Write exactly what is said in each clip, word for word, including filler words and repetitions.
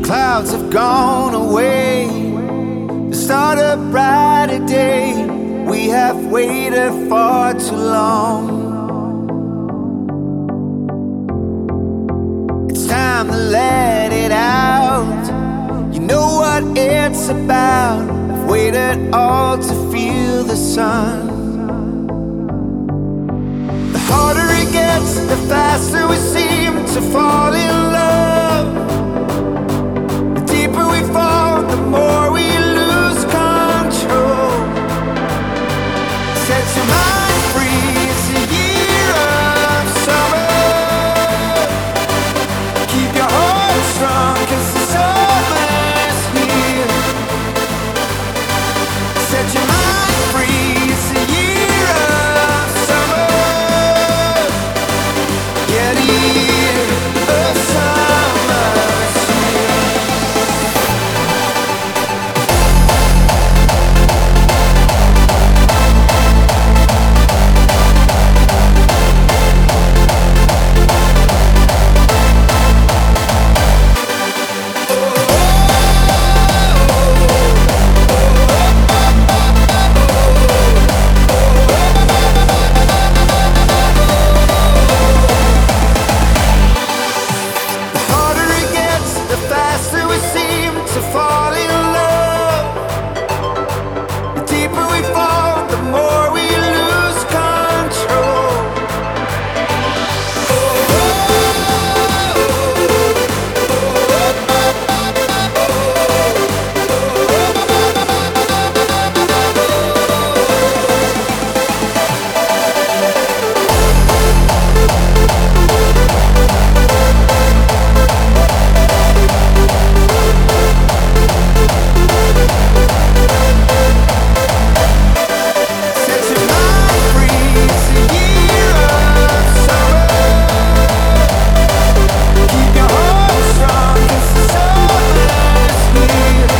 clouds have gone away to start a brighter day. We have waited far too long. It's time to let it out. You know what it's about. I've waited all to feel the sun. The harder it gets, the faster we seem to fall in love. The deeper we fall, the more we lose control. Set your mind free, it's a year of summer. Keep your heart strong, cause the summer's here. Set your mind free, it's a year of summer. Yeah, the year of summer's here. The harder it gets, the faster we seem to fall in love. The deeper we fall, the more we lose control. Set your mind free, it's a year of summer. Keep your heart strong, cause the summer's here.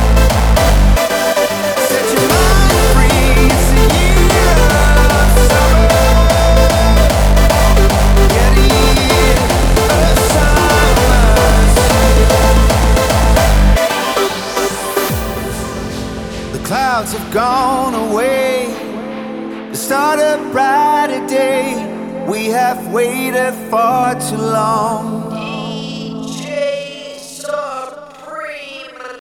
Set your mind free, it's a year of summer. Yeah, the year of summer's here. The clouds have gone away to start a brighter day. We have waited far too long.